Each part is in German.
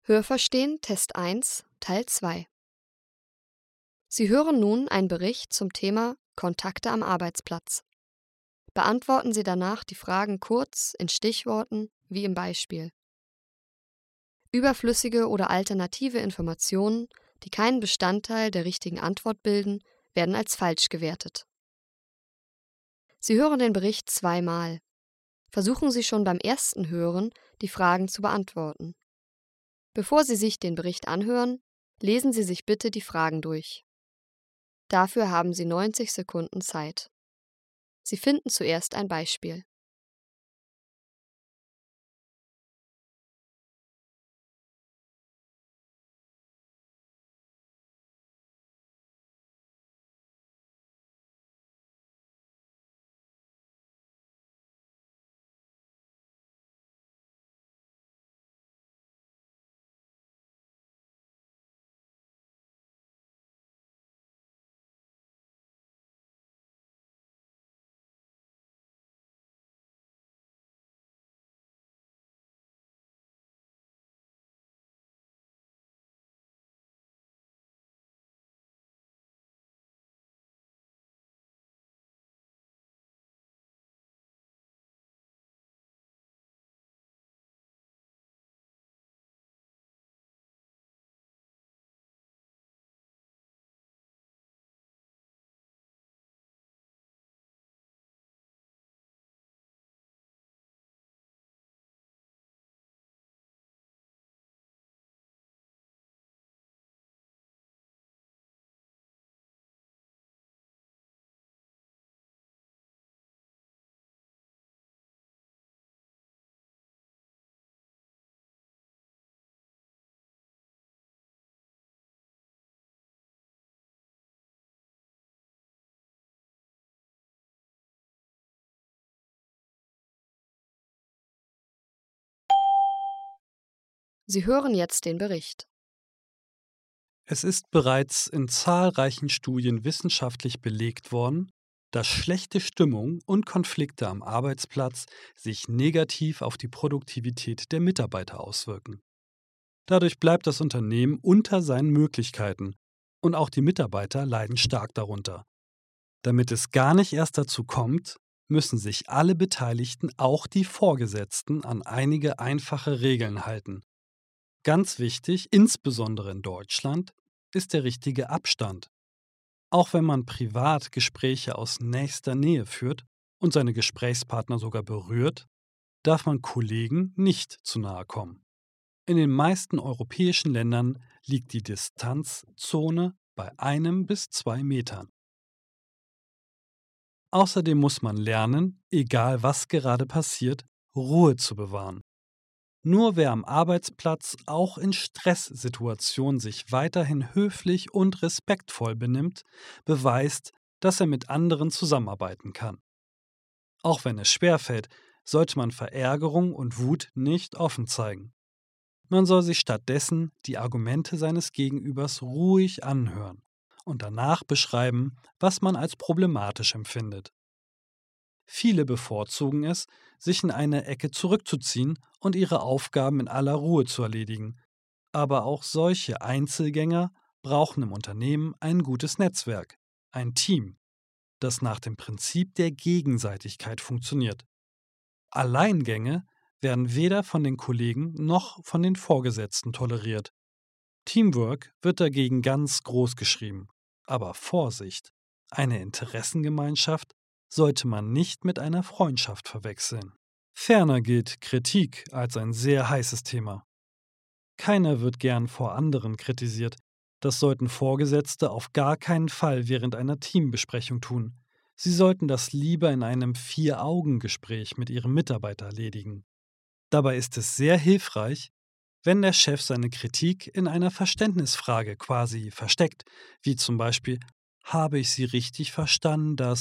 Hörverstehen Test 1, Teil 2. Sie hören nun einen Bericht zum Thema Kontakte am Arbeitsplatz. Beantworten Sie danach die Fragen kurz in Stichworten wie im Beispiel. Überflüssige oder alternative Informationen, die keinen Bestandteil der richtigen Antwort bilden, werden als falsch gewertet. Sie hören den Bericht zweimal. Versuchen Sie schon beim ersten Hören, die Fragen zu beantworten. Bevor Sie sich den Bericht anhören, lesen Sie sich bitte die Fragen durch. Dafür haben Sie 90 Sekunden Zeit. Sie finden zuerst ein Beispiel. Sie hören jetzt den Bericht. Es ist bereits in zahlreichen Studien wissenschaftlich belegt worden, dass schlechte Stimmung und Konflikte am Arbeitsplatz sich negativ auf die Produktivität der Mitarbeiter auswirken. Dadurch bleibt das Unternehmen unter seinen Möglichkeiten und auch die Mitarbeiter leiden stark darunter. Damit es gar nicht erst dazu kommt, müssen sich alle Beteiligten, auch die Vorgesetzten, an einige einfache Regeln halten. Ganz wichtig, insbesondere in Deutschland, ist der richtige Abstand. Auch wenn man privat Gespräche aus nächster Nähe führt und seine Gesprächspartner sogar berührt, darf man Kollegen nicht zu nahe kommen. In den meisten europäischen Ländern liegt die Distanzzone bei 1 bis 2 Metern. Außerdem muss man lernen, egal was gerade passiert, Ruhe zu bewahren. Nur wer am Arbeitsplatz auch in Stresssituationen sich weiterhin höflich und respektvoll benimmt, beweist, dass er mit anderen zusammenarbeiten kann. Auch wenn es schwerfällt, sollte man Verärgerung und Wut nicht offen zeigen. Man soll sich stattdessen die Argumente seines Gegenübers ruhig anhören und danach beschreiben, was man als problematisch empfindet. Viele bevorzugen es, sich in eine Ecke zurückzuziehen und ihre Aufgaben in aller Ruhe zu erledigen. Aber auch solche Einzelgänger brauchen im Unternehmen ein gutes Netzwerk, ein Team, das nach dem Prinzip der Gegenseitigkeit funktioniert. Alleingänge werden weder von den Kollegen noch von den Vorgesetzten toleriert. Teamwork wird dagegen ganz groß geschrieben. Aber Vorsicht, eine Interessengemeinschaft sollte man nicht mit einer Freundschaft verwechseln. Ferner gilt Kritik als ein sehr heißes Thema. Keiner wird gern vor anderen kritisiert. Das sollten Vorgesetzte auf gar keinen Fall während einer Teambesprechung tun. Sie sollten das lieber in einem Vier-Augen-Gespräch mit ihrem Mitarbeiter erledigen. Dabei ist es sehr hilfreich, wenn der Chef seine Kritik in einer Verständnisfrage quasi versteckt, wie zum Beispiel: Habe ich Sie richtig verstanden, dass ...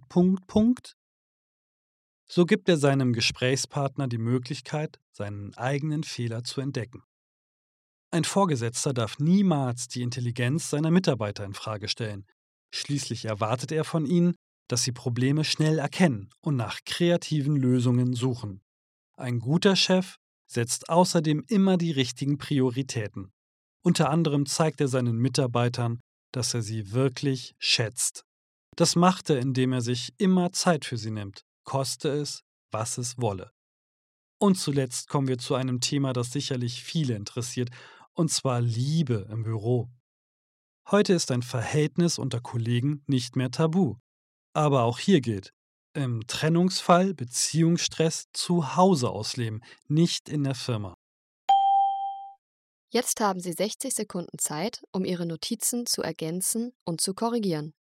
So gibt er seinem Gesprächspartner die Möglichkeit, seinen eigenen Fehler zu entdecken. Ein Vorgesetzter darf niemals die Intelligenz seiner Mitarbeiter in Frage stellen. Schließlich erwartet er von ihnen, dass sie Probleme schnell erkennen und nach kreativen Lösungen suchen. Ein guter Chef setzt außerdem immer die richtigen Prioritäten. Unter anderem zeigt er seinen Mitarbeitern, dass er sie wirklich schätzt. Das macht er, indem er sich immer Zeit für sie nimmt, koste es, was es wolle. Und zuletzt kommen wir zu einem Thema, das sicherlich viele interessiert, und zwar Liebe im Büro. Heute ist ein Verhältnis unter Kollegen nicht mehr tabu. Aber auch hier gilt, im Trennungsfall Beziehungsstress zu Hause ausleben, nicht in der Firma. Jetzt haben Sie 60 Sekunden Zeit, um Ihre Notizen zu ergänzen und zu korrigieren.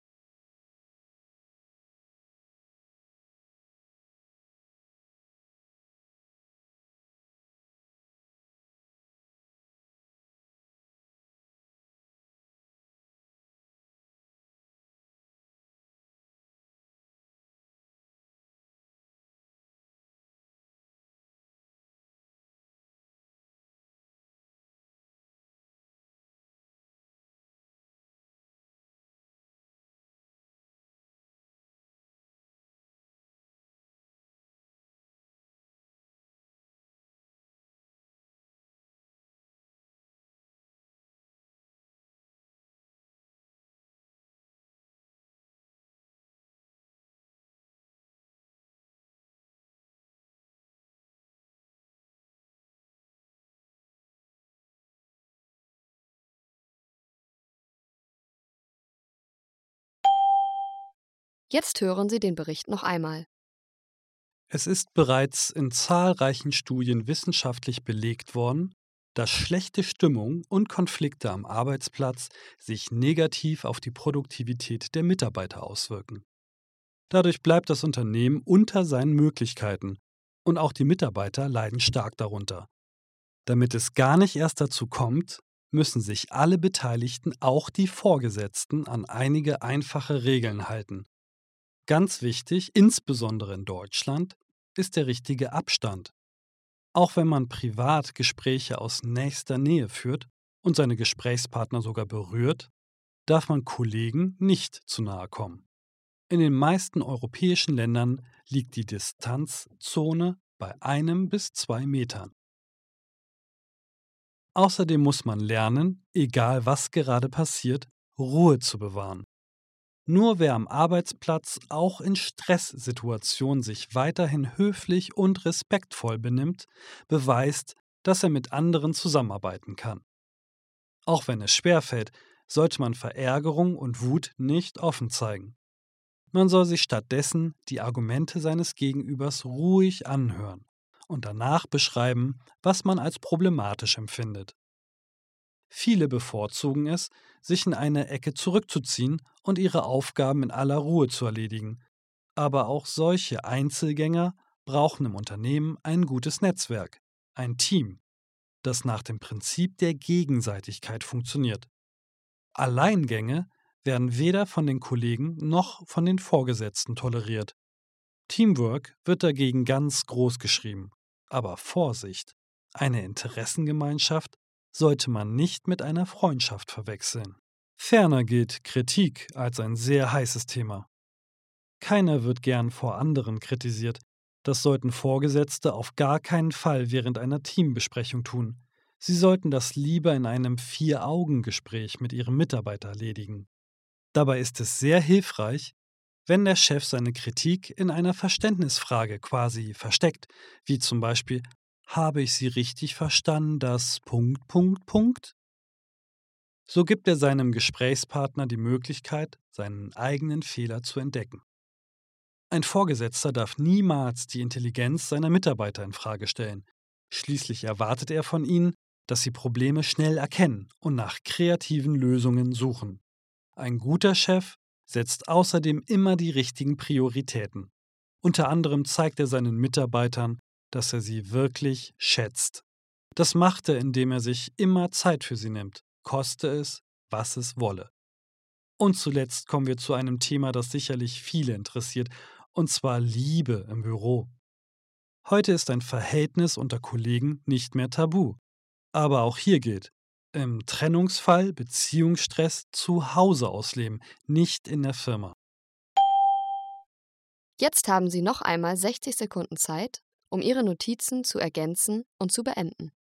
Jetzt hören Sie den Bericht noch einmal. Es ist bereits in zahlreichen Studien wissenschaftlich belegt worden, dass schlechte Stimmung und Konflikte am Arbeitsplatz sich negativ auf die Produktivität der Mitarbeiter auswirken. Dadurch bleibt das Unternehmen unter seinen Möglichkeiten und auch die Mitarbeiter leiden stark darunter. Damit es gar nicht erst dazu kommt, müssen sich alle Beteiligten, auch die Vorgesetzten, an einige einfache Regeln halten. Ganz wichtig, insbesondere in Deutschland, ist der richtige Abstand. Auch wenn man privat Gespräche aus nächster Nähe führt und seine Gesprächspartner sogar berührt, darf man Kollegen nicht zu nahe kommen. In den meisten europäischen Ländern liegt die Distanzzone bei 1 bis 2 Metern. Außerdem muss man lernen, egal was gerade passiert, Ruhe zu bewahren. Nur wer am Arbeitsplatz auch in Stresssituationen sich weiterhin höflich und respektvoll benimmt, beweist, dass er mit anderen zusammenarbeiten kann. Auch wenn es schwerfällt, sollte man Verärgerung und Wut nicht offen zeigen. Man soll sich stattdessen die Argumente seines Gegenübers ruhig anhören und danach beschreiben, was man als problematisch empfindet. Viele bevorzugen es, sich in eine Ecke zurückzuziehen und ihre Aufgaben in aller Ruhe zu erledigen. Aber auch solche Einzelgänger brauchen im Unternehmen ein gutes Netzwerk, ein Team, das nach dem Prinzip der Gegenseitigkeit funktioniert. Alleingänge werden weder von den Kollegen noch von den Vorgesetzten toleriert. Teamwork wird dagegen ganz groß geschrieben. Aber Vorsicht, eine Interessengemeinschaft sollte man nicht mit einer Freundschaft verwechseln. Ferner gilt Kritik als ein sehr heißes Thema. Keiner wird gern vor anderen kritisiert. Das sollten Vorgesetzte auf gar keinen Fall während einer Teambesprechung tun. Sie sollten das lieber in einem 4-Augen-Gespräch mit ihrem Mitarbeiter erledigen. Dabei ist es sehr hilfreich, wenn der Chef seine Kritik in einer Verständnisfrage quasi versteckt, wie zum Beispiel: Habe ich Sie richtig verstanden, dass ... So gibt er seinem Gesprächspartner die Möglichkeit, seinen eigenen Fehler zu entdecken. Ein Vorgesetzter darf niemals die Intelligenz seiner Mitarbeiter in Frage stellen. Schließlich erwartet er von ihnen, dass sie Probleme schnell erkennen und nach kreativen Lösungen suchen. Ein guter Chef setzt außerdem immer die richtigen Prioritäten. Unter anderem zeigt er seinen Mitarbeitern, dass er sie wirklich schätzt. Das macht er, indem er sich immer Zeit für sie nimmt, koste es, was es wolle. Und zuletzt kommen wir zu einem Thema, das sicherlich viele interessiert, und zwar Liebe im Büro. Heute ist ein Verhältnis unter Kollegen nicht mehr tabu. Aber auch hier gilt, im Trennungsfall Beziehungsstress zu Hause ausleben, nicht in der Firma. Jetzt haben Sie noch einmal 60 Sekunden Zeit, um Ihre Notizen zu ergänzen und zu beenden.